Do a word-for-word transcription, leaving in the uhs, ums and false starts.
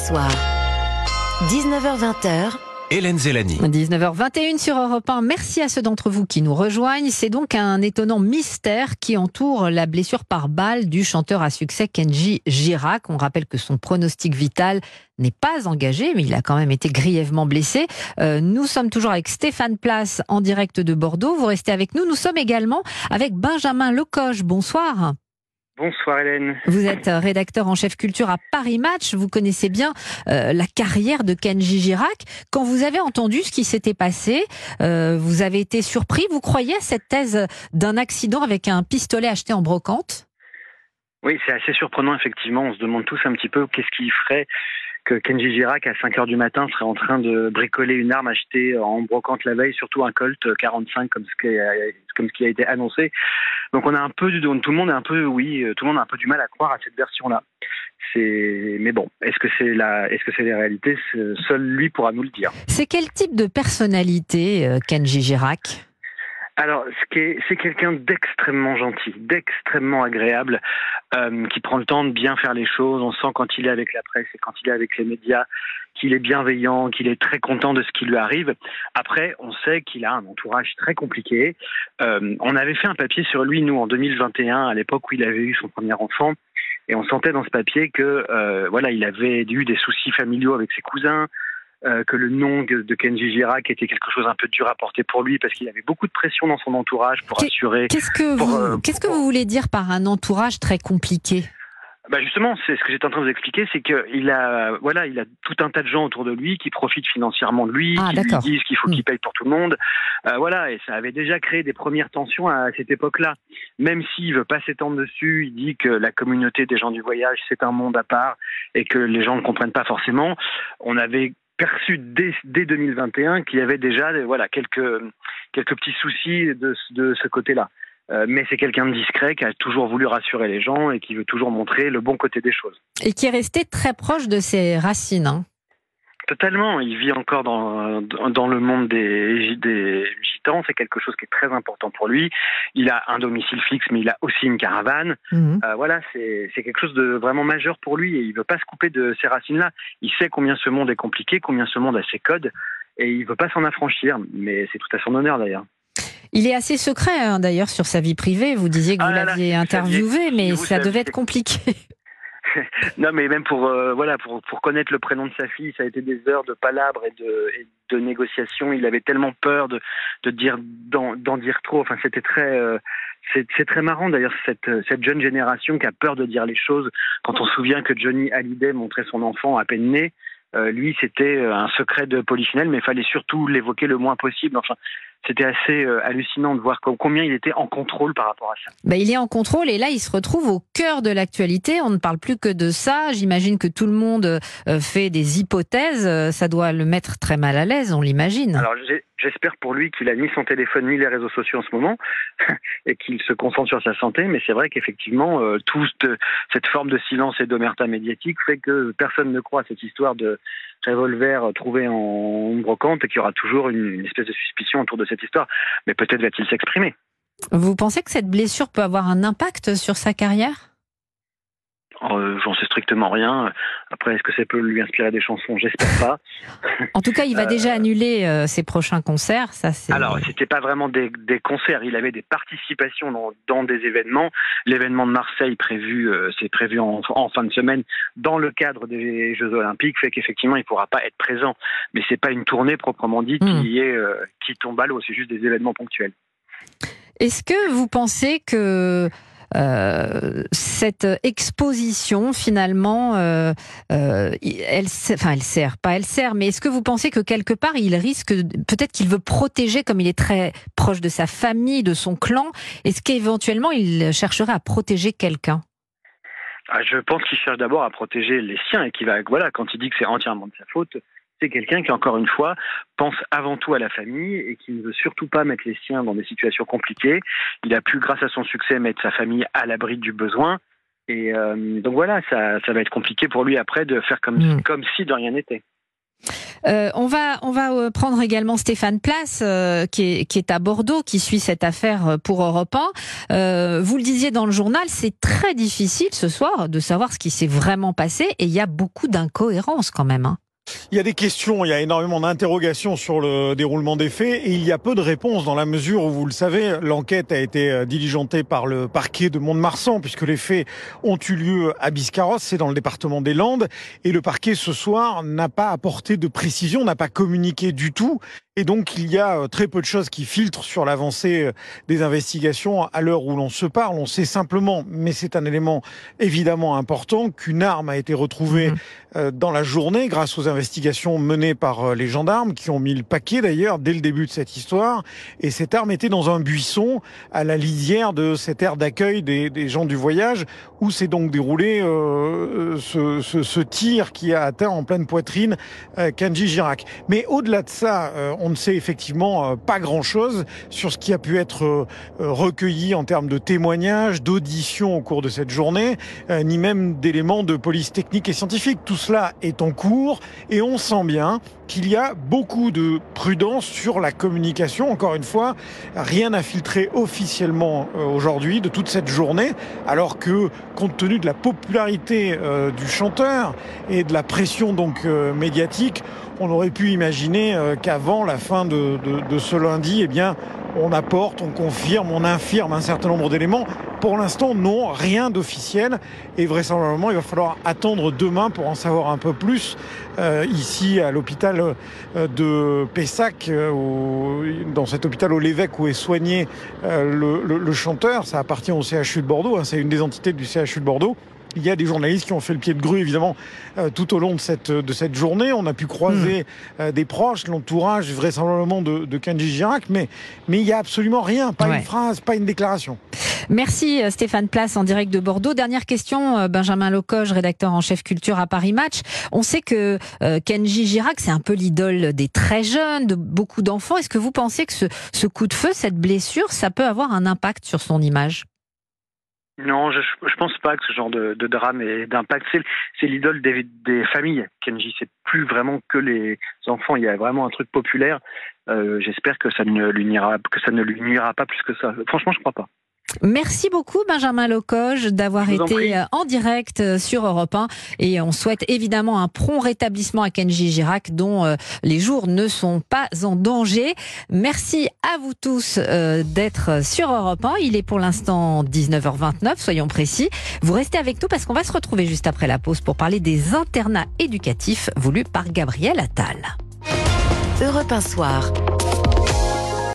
soir. dix-neuf heures vingt. Hélène Zélani. dix-neuf heures vingt et une sur Europe un. Merci à ceux d'entre vous qui nous rejoignent. C'est donc un étonnant mystère qui entoure la blessure par balle du chanteur à succès Kenji Girac. On rappelle que son pronostic vital n'est pas engagé, mais il a quand même été grièvement blessé. Euh, nous sommes toujours avec Stéphane Place en direct de Bordeaux. Vous restez avec nous. Nous sommes également avec Benjamin Lecoche. Bonsoir. Bonsoir Hélène. Vous êtes rédacteur en chef culture à Paris Match. Vous connaissez bien euh, la carrière de Kenji Girac. Quand vous avez entendu ce qui s'était passé, euh, vous avez été surpris. Vous croyez à cette thèse d'un accident avec un pistolet acheté en brocante ? Oui, c'est assez surprenant effectivement. On se demande tous un petit peu qu'est-ce qu'il ferait que Kenji Girac, à cinq heures du matin, serait en train de bricoler une arme achetée en brocante la veille, surtout un Colt quarante-cinq comme ce qui a, comme ce qui a été annoncé. Donc on a un peu du tout le monde est un peu oui, tout le monde a un peu du mal à croire à cette version-là. C'est mais bon, est-ce que c'est la est-ce que c'est les réalités ? Seul lui pourra nous le dire. C'est quel type de personnalité euh, Kenji Girac ? Alors, c'est quelqu'un d'extrêmement gentil, d'extrêmement agréable, euh, qui prend le temps de bien faire les choses. On sent quand il est avec la presse et quand il est avec les médias qu'il est bienveillant, qu'il est très content de ce qui lui arrive. Après, on sait qu'il a un entourage très compliqué. Euh, on avait fait un papier sur lui, nous, en deux mille vingt et un, à l'époque où il avait eu son premier enfant. Et on sentait dans ce papier que euh, voilà, il avait eu des soucis familiaux avec ses cousins, Euh, que le nom de Kenji Girac était quelque chose un peu dur à porter pour lui parce qu'il avait beaucoup de pression dans son entourage pour Qu'est, assurer... Qu'est-ce que, pour, vous, euh, qu'est-ce que vous voulez dire par un entourage très compliqué ? Bah justement, c'est ce que j'étais en train de vous expliquer, c'est qu'il a, voilà, il a tout un tas de gens autour de lui qui profitent financièrement de lui, ah, qui d'accord. lui disent qu'il faut mmh. qu'il paye pour tout le monde. Euh, voilà, et ça avait déjà créé des premières tensions à cette époque-là. Même s'il veut pas s'étendre dessus, il dit que la communauté des gens du voyage, c'est un monde à part et que les gens ne comprennent pas forcément. On avait perçu dès, dès deux mille vingt et un qu'il y avait déjà voilà, quelques, quelques petits soucis de, de ce côté-là. Euh, mais c'est quelqu'un de discret qui a toujours voulu rassurer les gens et qui veut toujours montrer le bon côté des choses. Et qui est resté très proche de ses racines. Hein. Totalement, il vit encore dans, dans le monde des, des gitans, c'est quelque chose qui est très important pour lui. Il a un domicile fixe, mais il a aussi une caravane. Mmh. Euh, voilà, c'est, c'est quelque chose de vraiment majeur pour lui et il ne veut pas se couper de ces racines-là. Il sait combien ce monde est compliqué, combien ce monde a ses codes et il ne veut pas s'en affranchir, mais c'est tout à son honneur d'ailleurs. Il est assez secret hein, d'ailleurs sur sa vie privée, vous disiez que vous ah là l'aviez là, interviewé, mais vous ça saviez. devait être compliqué. Non, mais même pour euh, voilà pour pour connaître le prénom de sa fille, ça a été des heures de palabres et de et de négociations. Il avait tellement peur de de dire d'en, d'en dire trop. Enfin, c'était très euh, c'est c'est très marrant d'ailleurs cette cette jeune génération qui a peur de dire les choses. Quand on se souvient que Johnny Hallyday montrait son enfant à peine né, euh, lui c'était un secret de polichinelle, mais il fallait surtout l'évoquer le moins possible. Enfin. C'était assez euh, hallucinant de voir combien il était en contrôle par rapport à ça. Bah, il est en contrôle et là, il se retrouve au cœur de l'actualité. On ne parle plus que de ça. J'imagine que tout le monde euh, fait des hypothèses. Ça doit le mettre très mal à l'aise, on l'imagine. Alors, j'ai, j'espère pour lui qu'il a ni son téléphone ni les réseaux sociaux en ce moment et qu'il se concentre sur sa santé. Mais c'est vrai qu'effectivement, euh, toute cette forme de silence et d'omerta médiatique fait que personne ne croit à cette histoire de revolver trouvé en brocante et qu'il y aura toujours une, une espèce de suspicion autour de cette histoire. Mais peut-être va-t-il s'exprimer. Vous pensez que cette blessure peut avoir un impact sur sa carrière ? Euh, j'en sais strictement rien. Après, est-ce que ça peut lui inspirer des chansons ? J'espère pas. En tout cas, il va euh... déjà annuler euh, ses prochains concerts. Ça, c'est... Alors, c'était pas vraiment des, des concerts. Il avait des participations dans, dans des événements. L'événement de Marseille prévu, euh, c'est prévu en, en fin de semaine dans le cadre des Jeux Olympiques, fait qu'effectivement, il pourra pas être présent. Mais c'est pas une tournée proprement dite mmh. qui est euh, qui tombe à l'eau. C'est juste des événements ponctuels. Est-ce que vous pensez que Euh, cette exposition finalement euh, euh, elle, enfin elle sert pas elle sert mais est-ce que vous pensez que quelque part il risque peut-être qu'il veut protéger comme il est très proche de sa famille, de son clan, est-ce qu'éventuellement il chercherait à protéger quelqu'un? Ah, je pense qu'il cherche d'abord à protéger les siens et qu'il va voilà quand il dit que c'est entièrement de sa faute. C'est quelqu'un qui, encore une fois, pense avant tout à la famille et qui ne veut surtout pas mettre les siens dans des situations compliquées. Il a pu, grâce à son succès, mettre sa famille à l'abri du besoin. Et euh, donc voilà, ça, ça va être compliqué pour lui après de faire comme, mmh. comme si de rien n'était. Euh, on va on va prendre également Stéphane Place euh, qui est qui est à Bordeaux, qui suit cette affaire pour Europe un. Euh, vous le disiez dans le journal, c'est très difficile ce soir de savoir ce qui s'est vraiment passé et il y a beaucoup d'incohérences quand même. Hein. Il y a des questions, il y a énormément d'interrogations sur le déroulement des faits et il y a peu de réponses dans la mesure où, vous le savez, l'enquête a été diligentée par le parquet de Mont-de-Marsan puisque les faits ont eu lieu à Biscarrosse, c'est dans le département des Landes, et le parquet ce soir n'a pas apporté de précision, n'a pas communiqué du tout. Et donc, il y a très peu de choses qui filtrent sur l'avancée des investigations à l'heure où l'on se parle. On sait simplement, mais c'est un élément évidemment important, qu'une arme a été retrouvée mmh. dans la journée grâce aux investigations menées par les gendarmes qui ont mis le paquet d'ailleurs dès le début de cette histoire. Et cette arme était dans un buisson à la lisière de cette aire d'accueil des, des gens du voyage où s'est donc déroulé euh, ce, ce, ce tir qui a atteint en pleine poitrine euh, Kenji Girac. Mais au-delà de ça, euh, on ne sait effectivement pas grand-chose sur ce qui a pu être recueilli en termes de témoignages, d'auditions au cours de cette journée, ni même d'éléments de police technique et scientifique. Tout cela est en cours et on sent bien qu'il y a beaucoup de prudence sur la communication. Encore une fois, rien n'a filtré officiellement aujourd'hui de toute cette journée, alors que, compte tenu de la popularité euh, du chanteur et de la pression donc euh, médiatique, on aurait pu imaginer euh, qu'avant la fin de, de, de ce lundi, eh bien, on apporte, on confirme, on infirme un certain nombre d'éléments. Pour l'instant, non, rien d'officiel. Et vraisemblablement, il va falloir attendre demain pour en savoir un peu plus. Euh, ici, à l'hôpital de Pessac, euh, où, dans cet hôpital au Lévesque où est soigné euh, le, le, le chanteur, ça appartient au C H U de Bordeaux, hein, c'est une des entités du C H U de Bordeaux. Il y a des journalistes qui ont fait le pied de grue, évidemment, euh, tout au long de cette, de cette journée. On a pu croiser mmh. euh, des proches, l'entourage, vraisemblablement de, de Kenji Girac, mais, mais il n'y a absolument rien, pas ouais. une phrase, pas une déclaration. Merci Stéphane Place en direct de Bordeaux. Dernière question, Benjamin Locoge, rédacteur en chef culture à Paris Match. On sait que euh, Kenji Girac, c'est un peu l'idole des très jeunes, de beaucoup d'enfants. Est-ce que vous pensez que ce, ce coup de feu, cette blessure, ça peut avoir un impact sur son image ? Non, je je pense pas que ce genre de, de drame ait d'impact. C'est, c'est l'idole des, des familles. Kenji, c'est plus vraiment que les enfants. Il y a vraiment un truc populaire. Euh, j'espère que ça ne lui nuira, que ça ne lui nuira pas plus que ça. Franchement, je crois pas. Merci beaucoup Benjamin Locoge d'avoir été en, en direct sur Europe un et on souhaite évidemment un prompt rétablissement à Kenji Girac dont euh, les jours ne sont pas en danger. Merci à vous tous euh, d'être sur Europe un. Il est pour l'instant dix-neuf heures vingt-neuf, soyons précis. Vous restez avec nous parce qu'on va se retrouver juste après la pause pour parler des internats éducatifs voulus par Gabriel Attal. Europe un soir.